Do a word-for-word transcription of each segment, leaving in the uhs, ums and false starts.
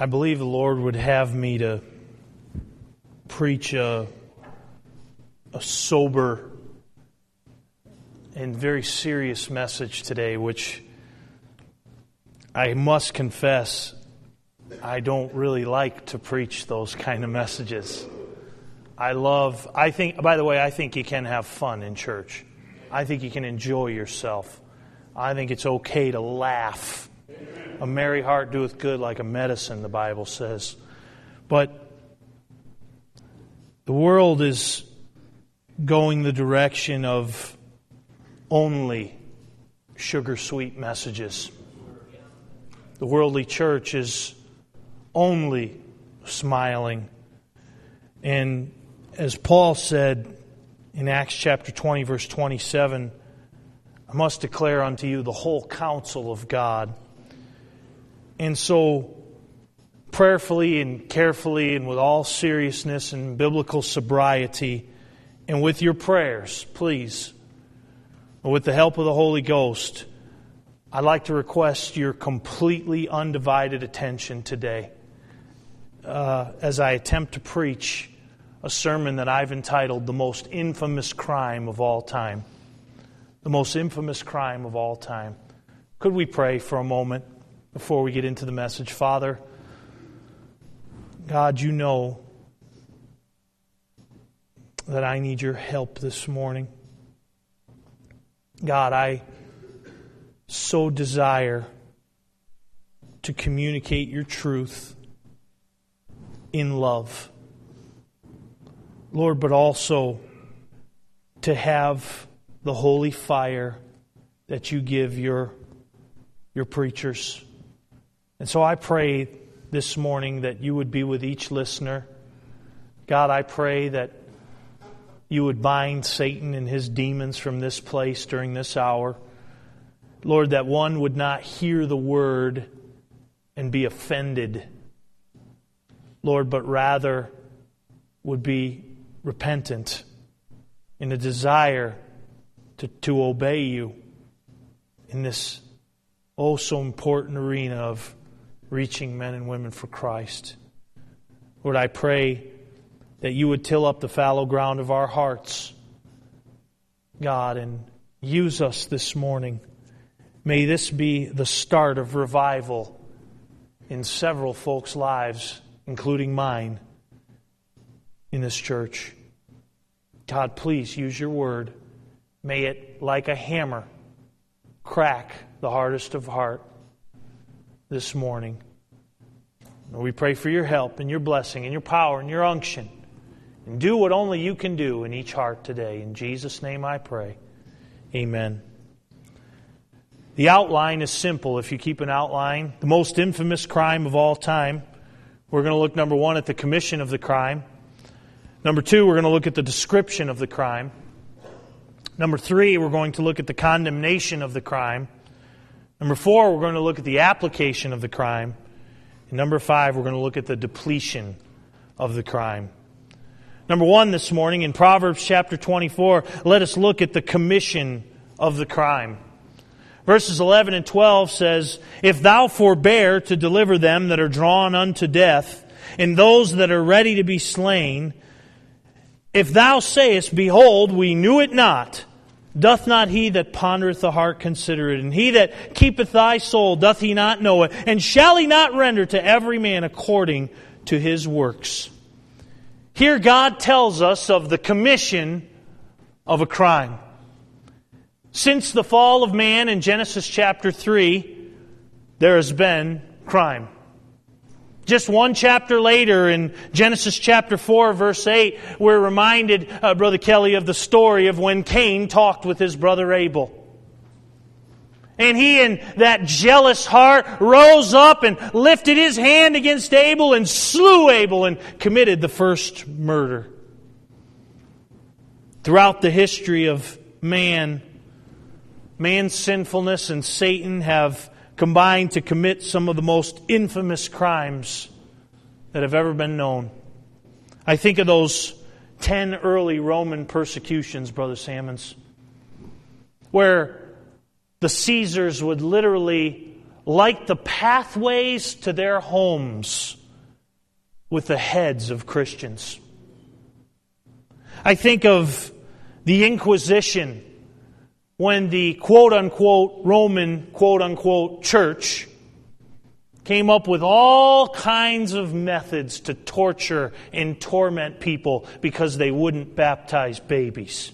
I believe the Lord would have me to preach a, a sober and very serious message today, which I must confess I don't really like to preach those kind of messages. I love, I think, by the way, I think you can have fun in church. I think you can enjoy yourself. I think it's okay to laugh. A merry heart doeth good like a medicine, the Bible says. But the world is going the direction of only sugar-sweet messages. The worldly church is only smiling. And as Paul said in Acts chapter twenty, verse twenty-seven, I must declare unto you the whole counsel of God. And so, prayerfully and carefully and with all seriousness and biblical sobriety, and with your prayers, please, with the help of the Holy Ghost, I'd like to request your completely undivided attention today uh, as I attempt to preach a sermon that I've entitled The Most Infamous Crime of All Time. The most infamous crime of all time. Could we pray for a moment before we get into the message? Father, God, you know that I need your help this morning. God, I so desire to communicate your truth in love. Lord, but also to have the holy fire that you give your, your preachers. And so I pray this morning that you would be with each listener. God, I pray that you would bind Satan and his demons from this place during this hour. Lord, that one would not hear the word and be offended. Lord, but rather would be repentant in a desire to, to obey you in this oh so important arena of reaching men and women for Christ. Lord, I pray that you would till up the fallow ground of our hearts, God, and use us this morning. May this be the start of revival in several folks' lives, including mine, in this church. God, please use your word. May it, like a hammer, crack the hardest of heart this morning. We pray for your help and your blessing and your power and your unction. And do what only you can do in each heart today. In Jesus' name I pray. Amen. The outline is simple if you keep an outline. The most infamous crime of all time. We're going to look, number one, at the commission of the crime. Number two, we're going to look at the description of the crime. Number three, we're going to look at the condemnation of the crime. Number four, we're going to look at the application of the crime. And number five, we're going to look at the depletion of the crime. Number one this morning, in Proverbs chapter twenty-four, let us look at the commission of the crime. Verses eleven and twelve says, If thou forbear to deliver them that are drawn unto death, and those that are ready to be slain, if thou sayest, Behold, we knew it not, doth not he that pondereth the heart consider it? And he that keepeth thy soul, doth he not know it? And shall he not render to every man according to his works? Here God tells us of the commission of a crime. Since the fall of man in Genesis chapter three, there has been crime. Just one chapter later, in Genesis chapter four, verse eight, we're reminded, uh, Brother Kelly, of the story of when Cain talked with his brother Abel. And he, in that jealous heart, rose up and lifted his hand against Abel and slew Abel and committed the first murder. Throughout the history of man, man's sinfulness and Satan have combined to commit some of the most infamous crimes that have ever been known. I think of those ten early Roman persecutions, Brother Sammons, where the Caesars would literally like the pathways to their homes with the heads of Christians. I think of the Inquisition, when the quote-unquote Roman quote-unquote church came up with all kinds of methods to torture and torment people because they wouldn't baptize babies.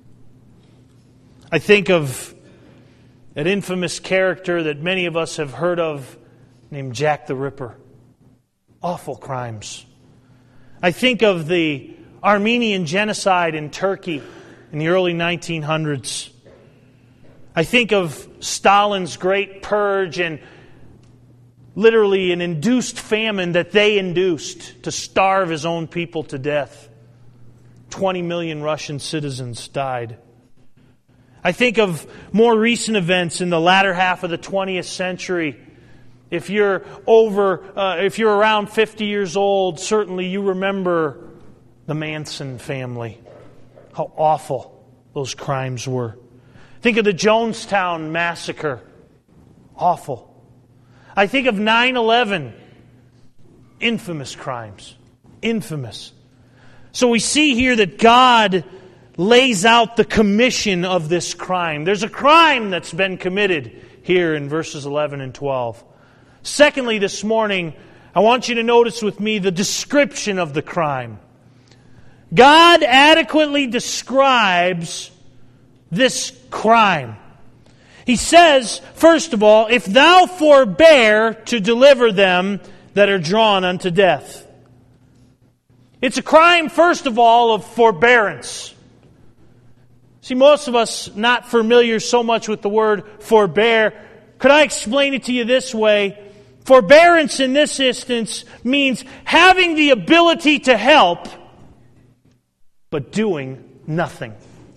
I think of an infamous character that many of us have heard of named Jack the Ripper. Awful crimes. I think of the Armenian genocide in Turkey in the early nineteen hundreds. I think of Stalin's Great Purge and literally an induced famine that they induced to starve his own people to death. twenty million Russian citizens died. I think of more recent events in the latter half of the twentieth century. If you're over, uh, if you're around fifty years old, certainly you remember the Manson family. How awful those crimes were. Think of the Jonestown massacre. Awful. I think of nine eleven. Infamous crimes. Infamous. So we see here that God lays out the commission of this crime. There's a crime that's been committed here in verses eleven and twelve. Secondly, this morning, I want you to notice with me the description of the crime. God adequately describes this crime. He says, first of all, if thou forbear to deliver them that are drawn unto death. It's a crime, first of all, of forbearance. See, most of us not familiar so much with the word forbear. Could I explain it to you this way? Forbearance in this instance means having the ability to help, but doing nothing.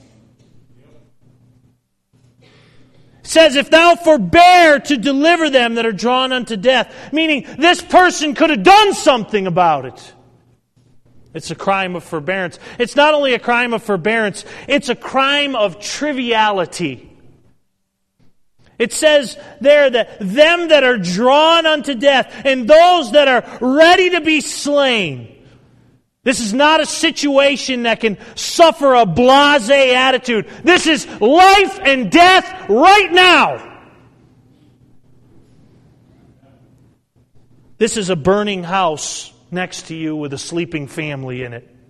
It says, if thou forbear to deliver them that are drawn unto death, meaning this person could have done something about it. It's a crime of forbearance. It's not only a crime of forbearance, it's a crime of triviality. It says there that them that are drawn unto death and those that are ready to be slain. This is not a situation that can suffer a blasé attitude. This is life and death right now. This is a burning house next to you with a sleeping family in it.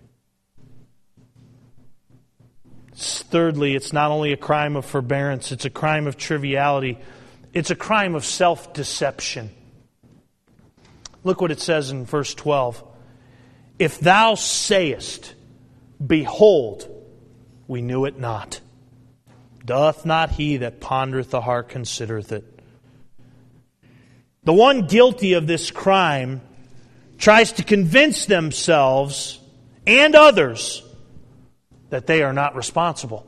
Thirdly, it's not only a crime of forbearance, it's a crime of triviality. It's a crime of self-deception. Look what it says in verse twelve. If thou sayest, behold, we knew it not. Doth not he that pondereth the heart considereth it? The one guilty of this crime tries to convince themselves and others that they are not responsible.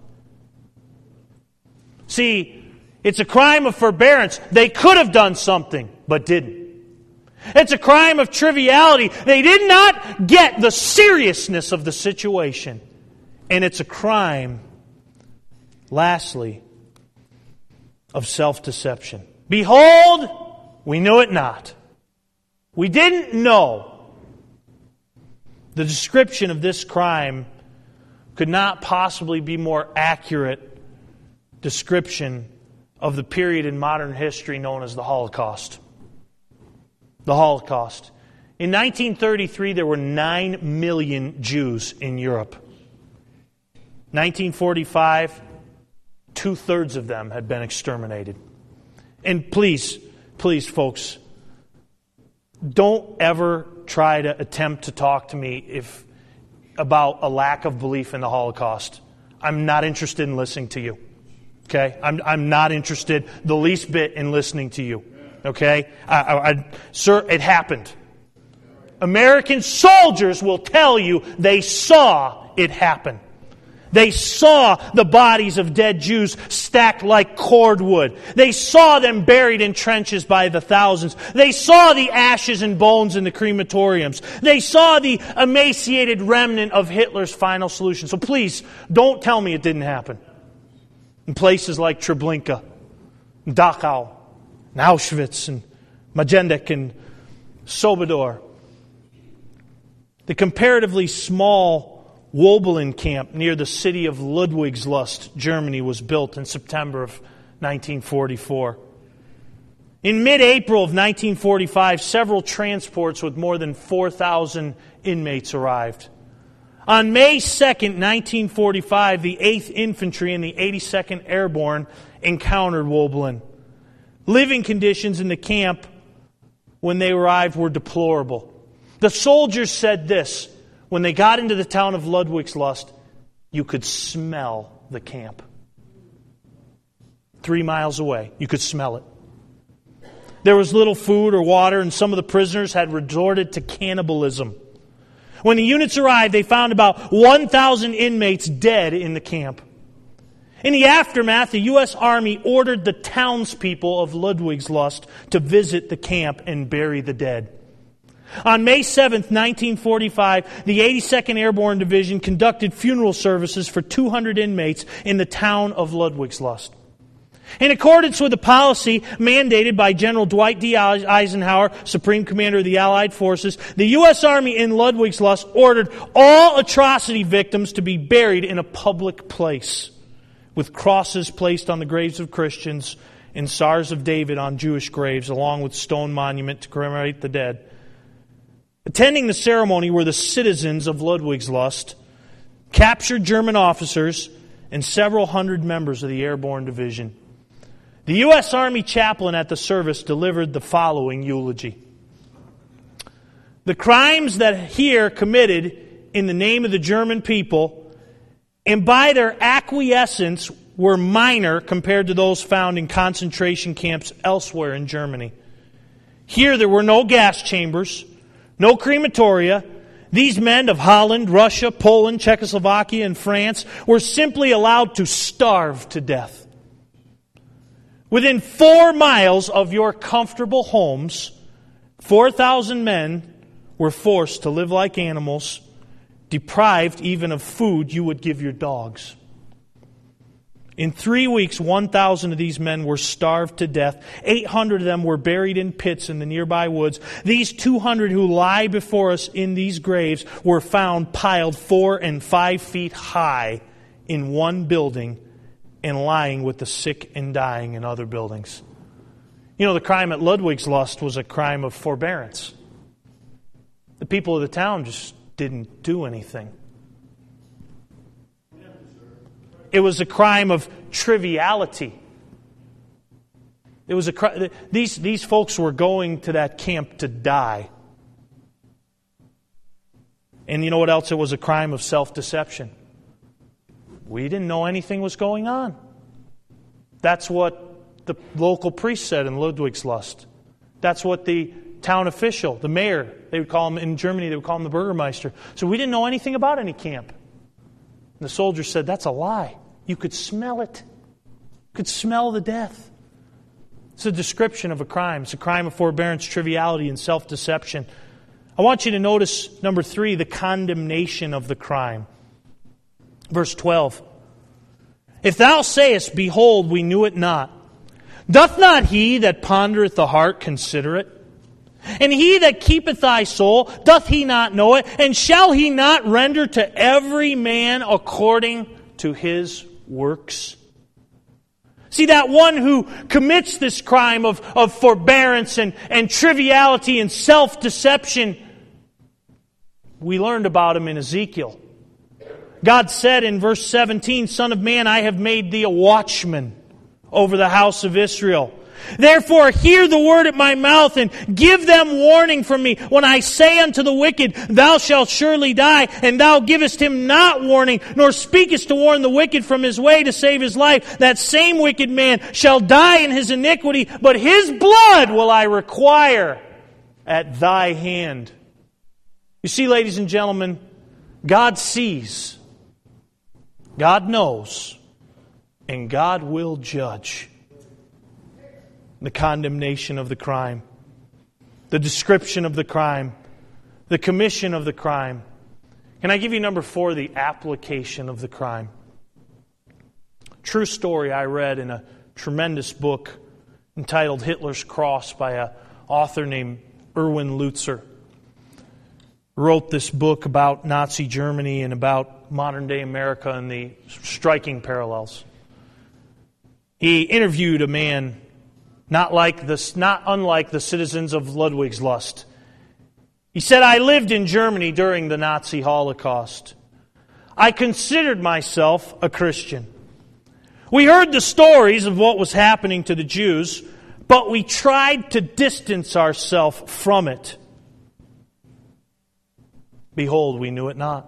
See, it's a crime of forbearance. They could have done something, but didn't. It's a crime of triviality. They did not get the seriousness of the situation. And it's a crime, lastly, of self-deception. Behold, we knew it not. We didn't know. The description of this crime could not possibly be more accurate description of the period in modern history known as the Holocaust. The Holocaust. In nineteen thirty-three, there were nine million Jews in Europe. nineteen forty-five, two-thirds of them had been exterminated. And please, please, folks, don't ever try to attempt to talk to me if about a lack of belief in the Holocaust. I'm not interested in listening to you. Okay? I'm, I'm not interested the least bit in listening to you. Okay? I, I, I, sir, it happened. American soldiers will tell you they saw it happen. They saw the bodies of dead Jews stacked like cordwood. They saw them buried in trenches by the thousands. They saw the ashes and bones in the crematoriums. They saw the emaciated remnant of Hitler's final solution. So please, don't tell me it didn't happen. In places like Treblinka, Dachau, and Auschwitz and Majdanek and Sobibor. The comparatively small Woblin camp near the city of Ludwigslust, Germany, was built in September of nineteen forty-four. In mid-April of nineteen forty-five, several transports with more than four thousand inmates arrived. On May second, nineteen forty-five, the eighth Infantry and the eighty-second Airborne encountered Woblin. Living conditions in the camp when they arrived were deplorable. The soldiers said this: when they got into the town of Ludwigslust, you could smell the camp. Three miles away, you could smell it. There was little food or water, and some of the prisoners had resorted to cannibalism. When the units arrived, they found about one thousand inmates dead in the camp. In the aftermath, the U S Army ordered the townspeople of Ludwigslust to visit the camp and bury the dead. On May seventh, nineteen forty-five, the eighty-second Airborne Division conducted funeral services for two hundred inmates in the town of Ludwigslust. In accordance with the policy mandated by General Dwight D. Eisenhower, Supreme Commander of the Allied Forces, the U S Army in Ludwigslust ordered all atrocity victims to be buried in a public place, with crosses placed on the graves of Christians and Stars of David on Jewish graves, along with stone monument to commemorate the dead. Attending the ceremony were the citizens of Ludwigslust, captured German officers, and several hundred members of the Airborne Division. The U S Army chaplain at the service delivered the following eulogy. The crimes that here committed in the name of the German people and by their acquiescence were minor compared to those found in concentration camps elsewhere in Germany. Here there were no gas chambers, no crematoria. These men of Holland, Russia, Poland, Czechoslovakia, and France were simply allowed to starve to death. Within four miles of your comfortable homes, four thousand men were forced to live like animals, deprived even of food you would give your dogs. In three weeks, one thousand of these men were starved to death. eight hundred of them were buried in pits in the nearby woods. These two hundred who lie before us in these graves were found piled four and five feet high in one building and lying with the sick and dying in other buildings. You know, the crime at Ludwigslust was a crime of forbearance. The people of the town just didn't do anything. It was a crime of triviality. It was a these these folks were going to that camp to die. And you know what else? It was a crime of self-deception. We didn't know anything was going on. That's what the local priest said in Ludwigslust. That's what the town official, the mayor, they would call him in Germany, they would call him the Bürgermeister. So we didn't know anything about any camp. And the soldier said, that's a lie. You could smell it. You could smell the death. It's a description of a crime. It's a crime of forbearance, triviality, and self-deception. I want you to notice, number three, the condemnation of the crime. Verse twelve. If thou sayest, behold, we knew it not, doth not he that pondereth the heart consider it? And he that keepeth thy soul, doth he not know it? And shall he not render to every man according to his works? See, that one who commits this crime of, of forbearance and, and triviality and self-deception, we learned about him in Ezekiel. God said in verse seventeen, Son of man, I have made thee a watchman over the house of Israel. Therefore hear the word at my mouth and give them warning from me. When I say unto the wicked, thou shalt surely die, and thou givest him not warning, nor speakest to warn the wicked from his way to save his life, that same wicked man shall die in his iniquity, but his blood will I require at thy hand. You see, ladies and gentlemen, God sees, God knows, and God will judge the condemnation of the crime, the description of the crime, the commission of the crime. Can I give you number four, the application of the crime? True story I read in a tremendous book entitled Hitler's Cross by an author named Erwin Lutzer. Wrote this book about Nazi Germany and about modern-day America and the striking parallels. He interviewed a man not like this, not unlike the citizens of Ludwigslust. He said, "I lived in Germany during the Nazi Holocaust. I considered myself a Christian. We heard the stories of what was happening to the Jews, but we tried to distance ourselves from it. Behold, we knew it not.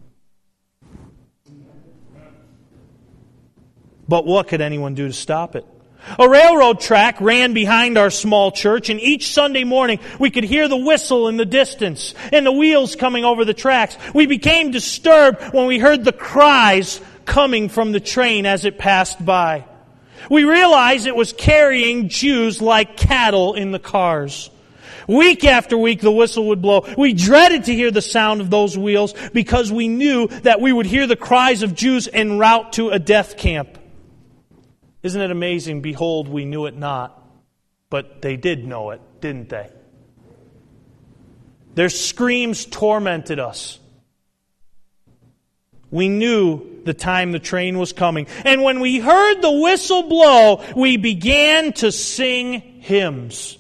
But what could anyone do to stop it? A railroad track ran behind our small church, and each Sunday morning we could hear the whistle in the distance and the wheels coming over the tracks. We became disturbed when we heard the cries coming from the train as it passed by. We realized it was carrying Jews like cattle in the cars. Week after week the whistle would blow. We dreaded to hear the sound of those wheels because we knew that we would hear the cries of Jews en route to a death camp. Isn't it amazing? Behold, we knew it not. But they did know it, didn't they? Their screams tormented us. We knew the time the train was coming. And when we heard the whistle blow, we began to sing hymns.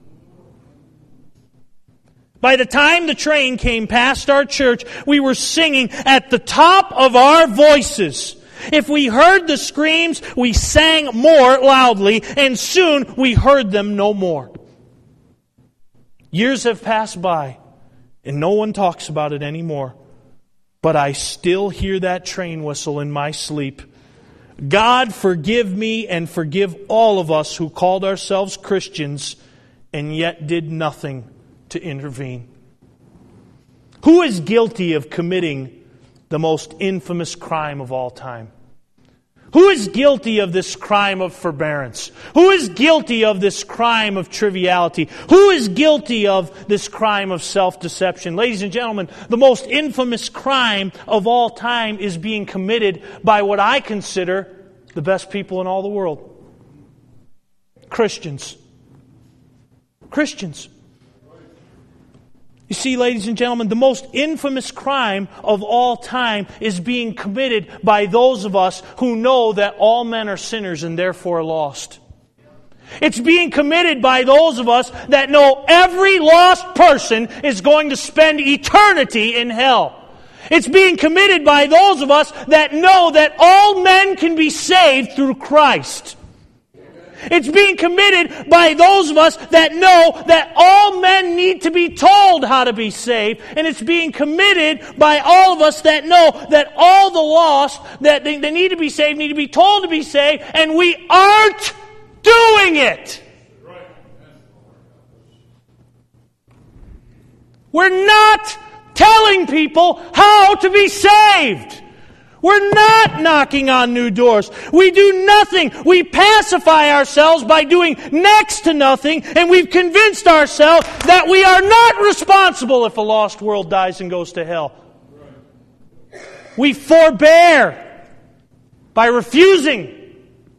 By the time the train came past our church, we were singing at the top of our voices. If we heard the screams, we sang more loudly, and soon we heard them no more. Years have passed by, and no one talks about it anymore. But I still hear that train whistle in my sleep. God forgive me and forgive all of us who called ourselves Christians and yet did nothing to intervene. Who is guilty of committing the most infamous crime of all time? Who is guilty of this crime of forbearance? Who is guilty of this crime of triviality? Who is guilty of this crime of self-deception? Ladies and gentlemen, the most infamous crime of all time is being committed by what I consider the best people in all the world. Christians. Christians. You see, ladies and gentlemen, the most infamous crime of all time is being committed by those of us who know that all men are sinners and therefore lost. It's being committed by those of us that know every lost person is going to spend eternity in hell. It's being committed by those of us that know that all men can be saved through Christ. It's being committed by those of us that know that all men need to be told how to be saved. And it's being committed by all of us that know that all the lost, that they, they need to be saved, need to be told to be saved, and we aren't doing it. We're not telling people how to be saved. We're not knocking on new doors. We do nothing. We pacify ourselves by doing next to nothing, and we've convinced ourselves that we are not responsible if a lost world dies and goes to hell. We forbear by refusing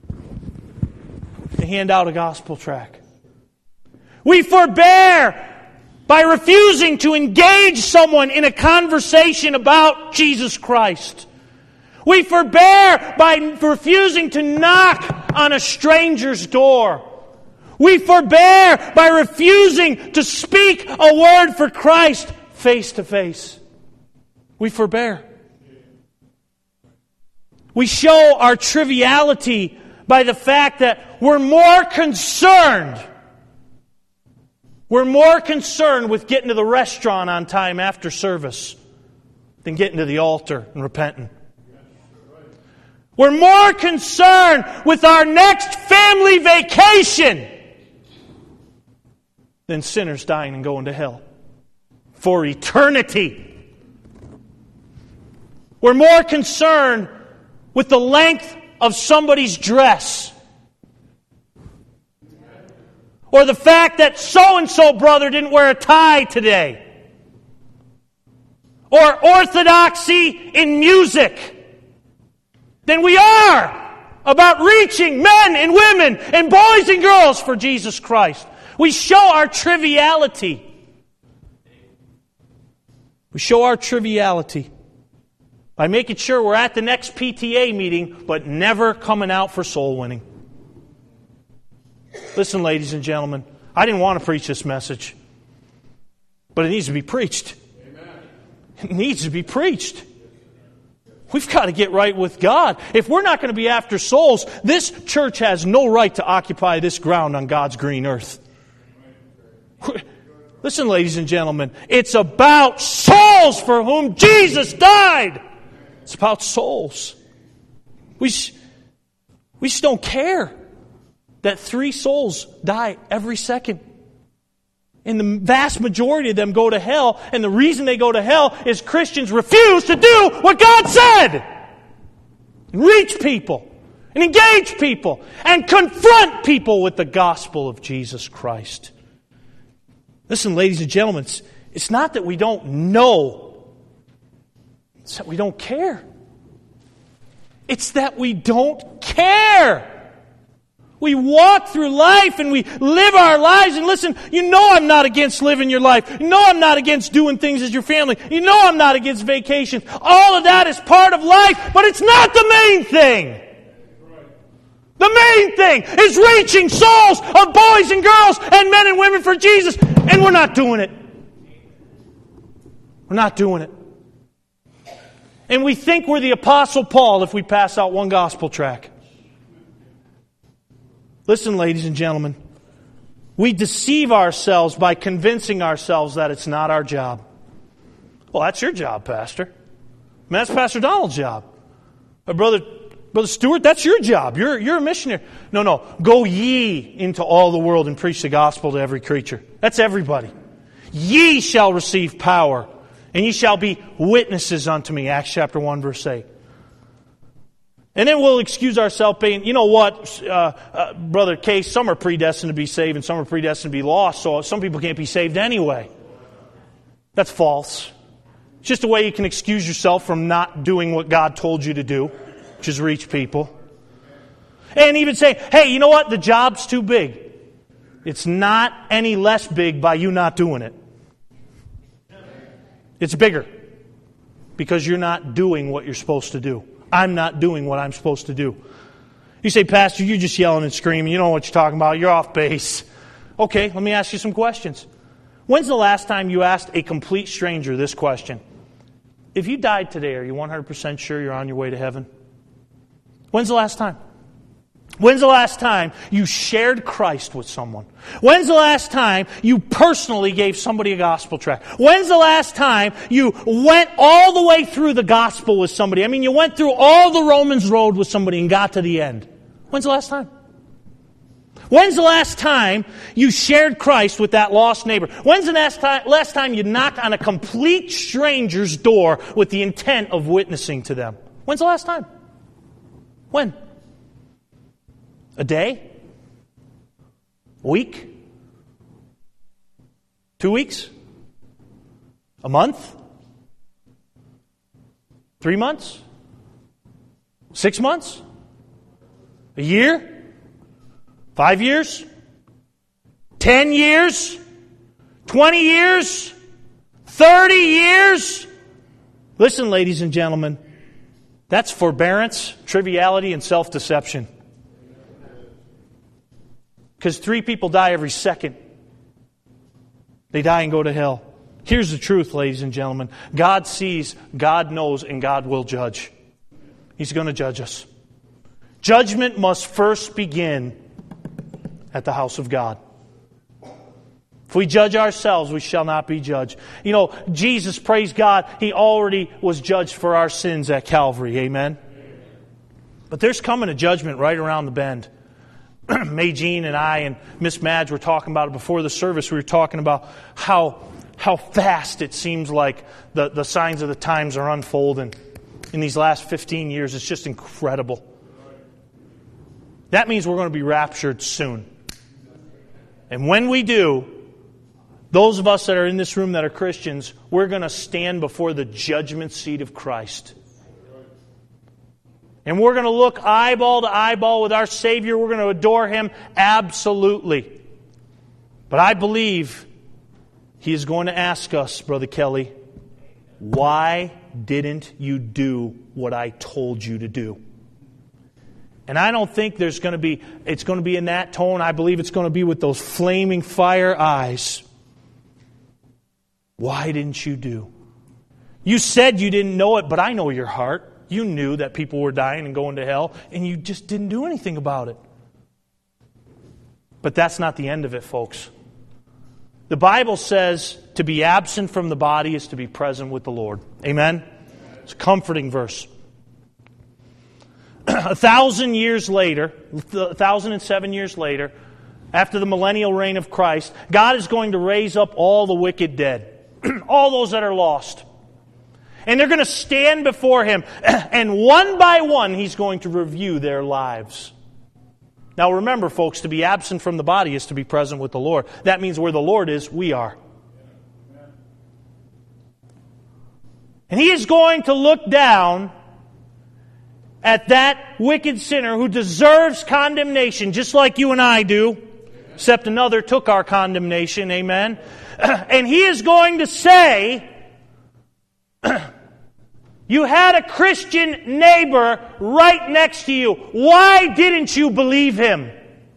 to hand out a gospel tract. We forbear by refusing to engage someone in a conversation about Jesus Christ. We forbear by refusing to knock on a stranger's door. We forbear by refusing to speak a word for Christ face to face. We forbear. We show our triviality by the fact that we're more concerned. We're more concerned with getting to the restaurant on time after service than getting to the altar and repenting. We're more concerned with our next family vacation than sinners dying and going to hell for eternity. We're more concerned with the length of somebody's dress, or the fact that so-and-so brother didn't wear a tie today, or orthodoxy in music, than we are about reaching men and women and boys and girls for Jesus Christ. We show our triviality. We show our triviality by making sure we're at the next P T A meeting, but never coming out for soul winning. Listen, ladies and gentlemen, I didn't want to preach this message, but it needs to be preached. Amen. It needs to be preached. We've got to get right with God. If we're not going to be after souls, this church has no right to occupy this ground on God's green earth. Listen, ladies and gentlemen, it's about souls for whom Jesus died. It's about souls. We, we just don't care that three souls die every second. And the vast majority of them go to hell. And the reason they go to hell is Christians refuse to do what God said. And reach people. And engage people. And confront people with the gospel of Jesus Christ. Listen, ladies and gentlemen, it's, it's not that we don't know. It's that we don't care. It's that we don't care. We walk through life and we live our lives. And listen, you know I'm not against living your life. You know I'm not against doing things as your family. You know I'm not against vacation. All of that is part of life, but it's not the main thing. The main thing is reaching souls of boys and girls and men and women for Jesus. And we're not doing it. We're not doing it. And we think we're the Apostle Paul if we pass out one gospel tract. Listen, ladies and gentlemen, we deceive ourselves by convincing ourselves that it's not our job. Well, that's your job, Pastor. I mean, that's Pastor Donald's job. But Brother, Brother Stewart, that's your job. You're, you're a missionary. No, no. Go ye into all the world and preach the gospel to every creature. That's everybody. Ye shall receive power, and ye shall be witnesses unto me. Acts chapter one, verse eight. And then we'll excuse ourselves being, you know what, uh, uh, Brother Case, some are predestined to be saved and some are predestined to be lost, so some people can't be saved anyway. That's false. It's just a way you can excuse yourself from not doing what God told you to do, which is reach people. And even say, hey, you know what, the job's too big. It's not any less big by you not doing it. It's bigger because you're not doing what you're supposed to do. I'm not doing what I'm supposed to do. You say, Pastor, you're just yelling and screaming. You don't know what you're talking about. You're off base. Okay, let me ask you some questions. When's the last time you asked a complete stranger this question? If you died today, are you one hundred percent sure you're on your way to heaven? When's the last time? When's the last time you shared Christ with someone? When's the last time you personally gave somebody a gospel tract? When's the last time you went all the way through the gospel with somebody? I mean, you went through all the Romans road with somebody and got to the end. When's the last time? When's the last time you shared Christ with that lost neighbor? When's the last time, last time you knocked on a complete stranger's door with the intent of witnessing to them? When's the last time? When? A day? A week? Two weeks? A month? Three months? Six months? A year? Five years? Ten years? Twenty years? Thirty years? Listen, ladies and gentlemen, that's forbearance, triviality, and self-deception. Because three people die every second. They die and go to hell. Here's the truth, ladies and gentlemen. God sees, God knows, and God will judge. He's going to judge us. Judgment must first begin at the house of God. If we judge ourselves, we shall not be judged. You know, Jesus, praise God, He already was judged for our sins at Calvary. Amen? But there's coming a judgment right around the bend. May Jean and I and Miss Madge were talking about it before the service. We were talking about how how fast it seems like the, the signs of the times are unfolding in these last fifteen years. It's just incredible. That means we're going to be raptured soon. And when we do, those of us that are in this room that are Christians, we're going to stand before the judgment seat of Christ. And we're going to look eyeball to eyeball with our Savior. We're going to adore Him absolutely. But I believe He is going to ask us, Brother Kelly, why didn't you do what I told you to do? And I don't think there's going to be, it's going to be in that tone. I believe it's going to be with those flaming fire eyes. Why didn't you do? You said you didn't know it, but I know your heart. You knew that people were dying and going to hell, and you just didn't do anything about it. But that's not the end of it, folks. The Bible says to be absent from the body is to be present with the Lord. Amen? It's a comforting verse. A thousand years later, a thousand and seven years later, after the millennial reign of Christ, God is going to raise up all the wicked dead, all those that are lost. And they're going to stand before Him, and one by one, He's going to review their lives. Now remember, folks, to be absent from the body is to be present with the Lord. That means where the Lord is, we are. And He is going to look down at that wicked sinner who deserves condemnation, just like you and I do, except another took our condemnation, amen? And He is going to say, you had a Christian neighbor right next to you. Why didn't you believe him?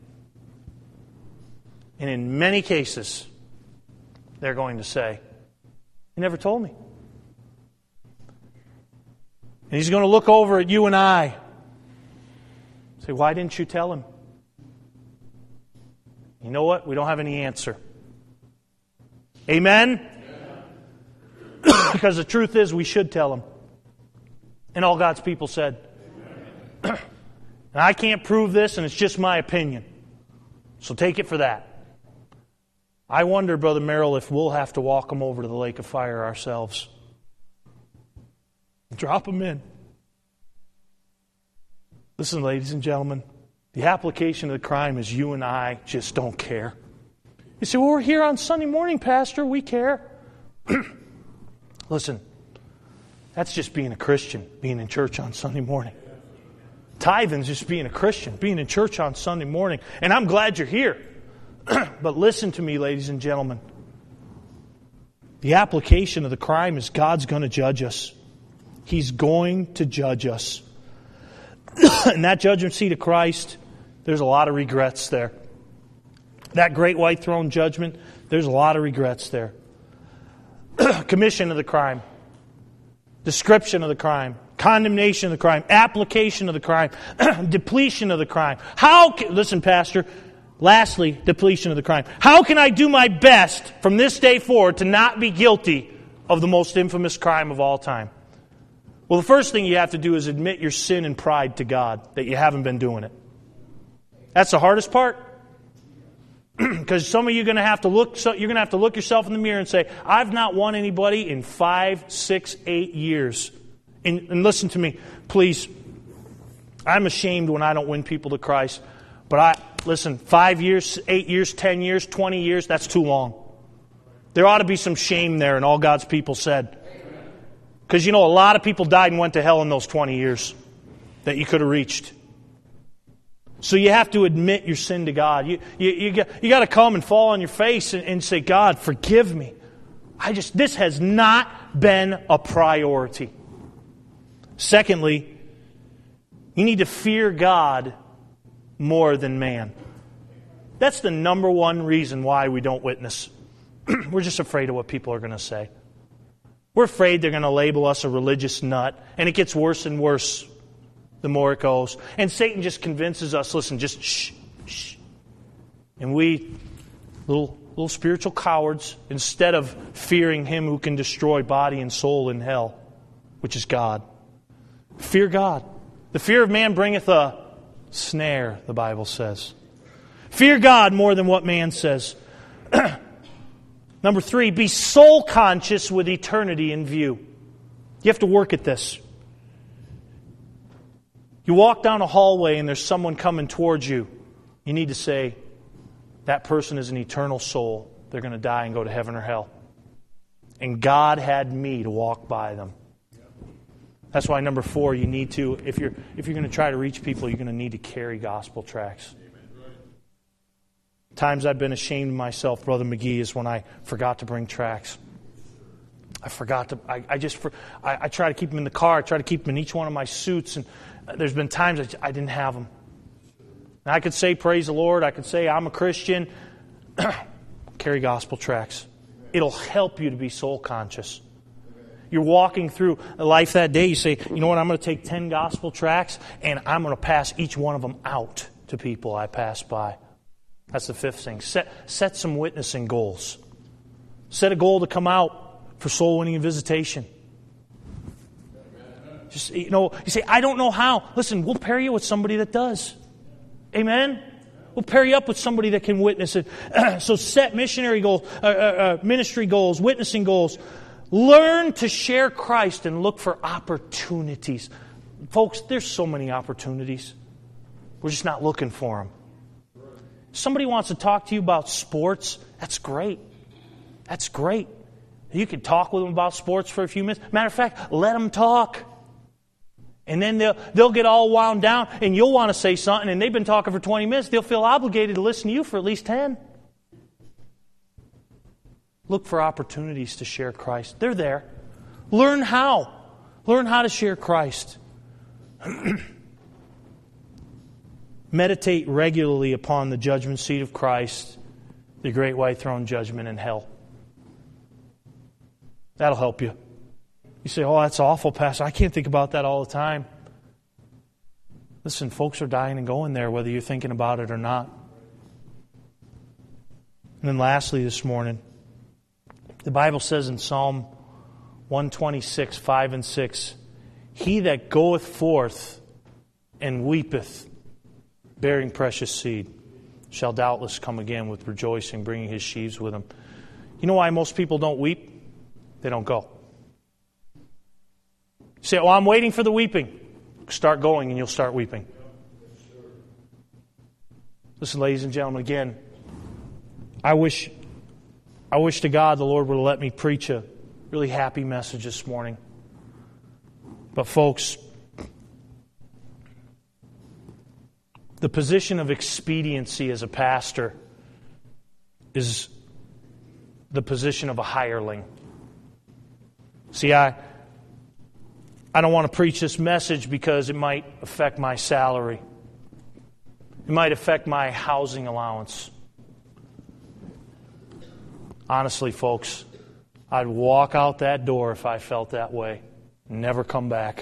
And in many cases, they're going to say, you never told me. And He's going to look over at you and I. Say, why didn't you tell him? You know what? We don't have any answer. Amen? Because the truth is, we should tell him. And all God's people said. And I can't prove this, and it's just my opinion. So take it for that. I wonder, Brother Merrill, if we'll have to walk them over to the lake of fire ourselves. Drop them in. Listen, ladies and gentlemen, the application of the crime is you and I just don't care. You say, well, we're here on Sunday morning, Pastor. We care. Listen, that's just being a Christian, being in church on Sunday morning. Tithing's just being a Christian, being in church on Sunday morning. And I'm glad you're here. But listen to me, ladies and gentlemen. The application of the crime is God's going to judge us. He's going to judge us. In that judgment seat of Christ, there's a lot of regrets there. That great white throne judgment, there's a lot of regrets there. Commission of the crime. Description of the crime. Condemnation of the crime. Application of the crime. Depletion of the crime. How can, listen, Pastor, lastly, depletion of the crime. How can I do my best from this day forward to not be guilty of the most infamous crime of all time? Well, the first thing you have to do is admit your sin and pride to God, that you haven't been doing it. That's the hardest part. Because some of you are going to have to look. So you're going to have to look yourself in the mirror and say, "I've not won anybody in five, six, eight years." And, and listen to me, please. I'm ashamed when I don't win people to Christ. But I listen. Five years, eight years, ten years, twenty years. That's too long. There ought to be some shame there, and all God's people said. Because, you know, a lot of people died and went to hell in those twenty years that you could have reached. So you have to admit your sin to God. You you you got, you got to come and fall on your face and, and say, God, forgive me. I just this has not been a priority. Secondly, you need to fear God more than man. That's the number one reason why we don't witness. We're just afraid of what people are going to say. We're afraid they're going to label us a religious nut, and it gets worse and worse the more it goes. And Satan just convinces us, listen, just shh, shh. And we, little little spiritual cowards, instead of fearing Him who can destroy body and soul in hell, which is God, fear God. The fear of man bringeth a snare, the Bible says. Fear God more than what man says. Number three, be soul conscious with eternity in view. You have to work at this. You walk down a hallway and there's someone coming towards you. You need to say, that person is an eternal soul. They're going to die and go to heaven or hell. And God had me to walk by them. That's why number four, you need to, if you're if you're going to try to reach people, you're going to need to carry gospel tracts. Times I've been ashamed of myself, Brother McGee, is when I forgot to bring tracts. I forgot to, I, I just, I, I try to keep them in the car. I try to keep them in each one of my suits. And there's been times I, I didn't have them. And I could say, praise the Lord. I could say, I'm a Christian. Carry gospel tracts. It'll help you to be soul conscious. You're walking through life that day. You say, you know what, I'm going to take ten gospel tracts and I'm going to pass each one of them out to people I pass by. That's the fifth thing. Set, set some witnessing goals. Set a goal to come out for soul winning and visitation. Just, you know, you say, I don't know how. Listen, we'll pair you with somebody that does. Amen? We'll pair you up with somebody that can witness it. So set missionary goals, uh, uh, uh, ministry goals, witnessing goals. Learn to share Christ and look for opportunities. Folks, there's so many opportunities. We're just not looking for them. Somebody wants to talk to you about sports. That's great. That's great. You can talk with them about sports for a few minutes. Matter of fact, let them talk. And then they'll, they'll get all wound down and you'll want to say something and they've been talking for twenty minutes. They'll feel obligated to listen to you for at least ten. Look for opportunities to share Christ. They're there. Learn how. Learn how to share Christ. Meditate regularly upon the judgment seat of Christ, the great white throne judgment in hell. That'll help you. You say, oh, that's awful, Pastor. I can't think about that all the time. Listen, folks are dying and going there, whether you're thinking about it or not. And then lastly this morning, the Bible says in Psalm one twenty-six, five and six, he that goeth forth and weepeth, bearing precious seed, shall doubtless come again with rejoicing, bringing his sheaves with him. You know why most people don't weep? They don't go. You say, oh, I'm waiting for the weeping. Start going and you'll start weeping. Listen, ladies and gentlemen, again, I wish... I wish to God the Lord would let me preach a really happy message this morning. But folks, the position of expediency as a pastor is the position of a hireling. See, I, I don't want to preach this message because it might affect my salary. It might affect my housing allowance. Honestly, folks, I'd walk out that door if I felt that way. Never come back.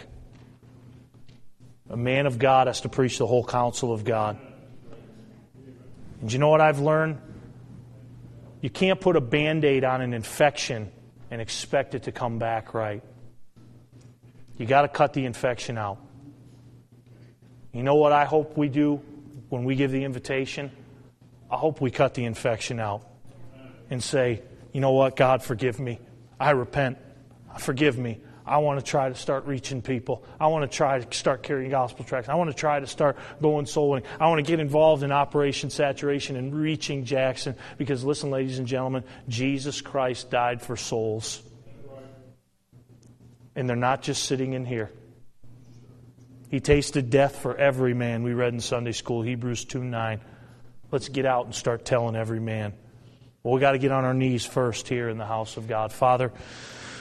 A man of God has to preach the whole counsel of God. And you know what I've learned? You can't put a Band-Aid on an infection and expect it to come back right. You got to cut the infection out. You know what I hope we do when we give the invitation? I hope we cut the infection out. And say, you know what, God, forgive me. I repent. Forgive me. I want to try to start reaching people. I want to try to start carrying gospel tracts. I want to try to start going soul winning. I want to get involved in Operation Saturation and reaching Jackson. Because listen, ladies and gentlemen, Jesus Christ died for souls. And they're not just sitting in here. He tasted death for every man. We read in Sunday school, Hebrews two nine. Let's get out and start telling every man. Well, we got to get on our knees first here in the house of God. Father,